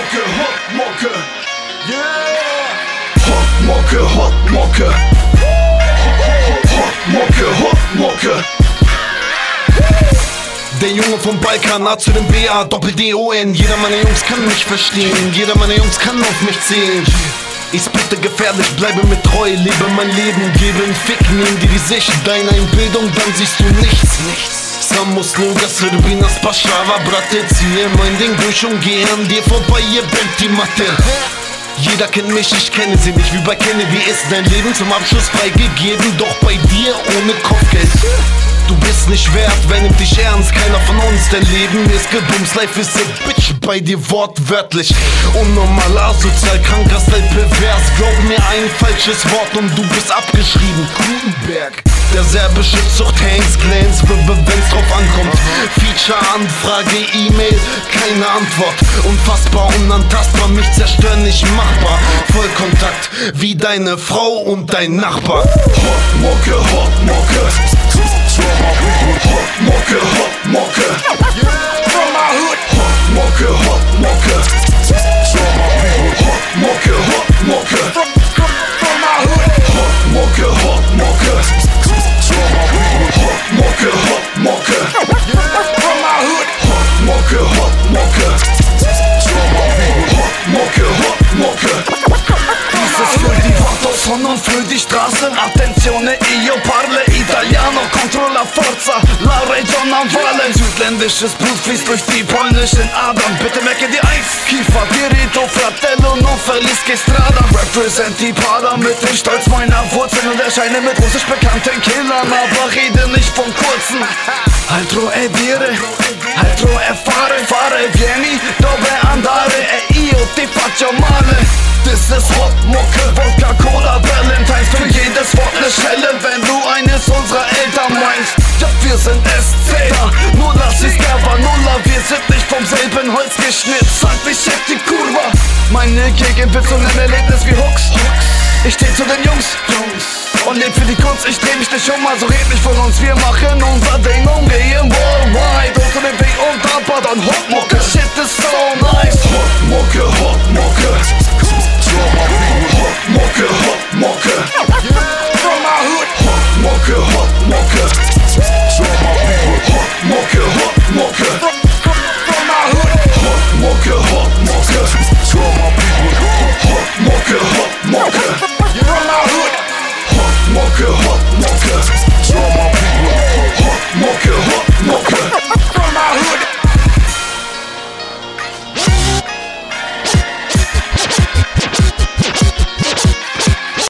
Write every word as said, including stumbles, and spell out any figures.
Hotmucke, Hotmucke, yeah. Hotmucke, Hotmucke, Hotmucke, Hotmucke. Der Junge vom Balkan, A zu dem B A, Doppel-D O N. Jeder meiner Jungs kann mich verstehen, jeder meiner Jungs kann auf mich zählen. Ich spitte gefährlich, bleibe mir treu, lebe mein Leben, gebe einen Fick, nehm dir die Sicht deiner Einbildung, dann siehst du nichts. Samos, Logas, Serbinas, Paschava, Brate, ziehe mein Ding durch und gehe an dir vorbei, ihr brennt die Matte. Jeder kennt mich, ich kenne sie nicht, wie bei Kennedy ist dein Leben zum Abschluss freigegeben, doch bei dir ohne Kopfgeld. Du bist nicht wert, wer nimmt dich ernst? Keiner von uns, dein Leben ist gebumst. Life is a bitch, bei dir wortwörtlich. Unnormal, asozial, kranker Style, pervers. Glaub mir, ein falsches Wort und du bist abgeschrieben. Grubenberg, der serbische Zucht, Hanks, Glance, wenn's drauf ankommt. Feature-Anfrage, E-Mail, keine Antwort. Unfassbar, unantastbar, mich zerstören, nicht machbar. Vollkontakt, wie deine Frau und dein Nachbar. Hotmucke, Hotmucke, Hotmucke, Hotmucke, from my hood. Hotmucke, Hotmucke, Hotmucke, Hotmucke, from my hood. Hotmucke, Hotmucke, Hotmucke, Hotmucke, from my hood. Hotmucke, Hotmucke, Hotmucke, Hotmucke. Dieses für die Vatos von und für die Straße. Attenzione, io parle italiano, controlla forza, la regione vale. Südländisches Blut fließt durch die polnischen Adern. Bitte merke dir eins, Kiefer, Diritto, Fratello, non feliz che strada. Represent die Pada mit dem Stolz meiner Wurzeln und erscheine mit russisch bekannten Killern, aber rede nicht von kurzen. Altro e dire, altro e fare, fare vieni, dove andare e io ti faccio male. Das ist Hotmucke, Vodka, Cola, Valentines. Für jedes Wort ne Schelle, wenn du eines unserer Eltern meinst. Ja, wir sind S C, nur das ist Nuller. Wir sind nicht vom selben Holz geschnitzt. Sag mich, check die Kurva. Meine Gegend wird so ein Erlebnis wie Hooks. Ich steh zu den Jungs und leb für die Kunst. Ich dreh mich nicht um, also red nicht von uns. Wir machen unser Ding und gehen worldwide. Und zu dem B und Papa, dann Hotmucke.